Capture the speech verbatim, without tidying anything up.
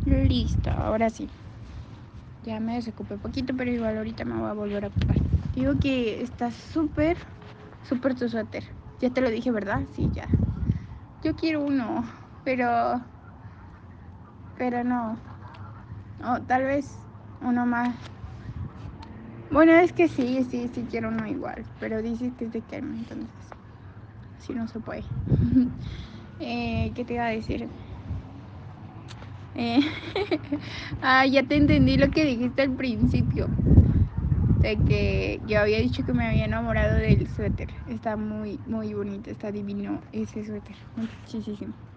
Listo, ahora sí. Ya me desocupé poquito, pero igual ahorita me voy a volver a ocupar. Digo que está súper, súper tu suéter. Ya te lo dije, ¿verdad? Sí, ya. Yo quiero uno, pero... Pero no. O tal vez uno más. Bueno, es que sí, sí, sí quiero uno igual. Pero dices que es de Ken, entonces... Así no se puede. eh, ¿Qué te iba a decir? Eh, ah, ya te entendí lo que dijiste al principio. De que yo había dicho que me había enamorado del suéter. Está muy, muy bonito, está divino ese suéter. Muchísimo.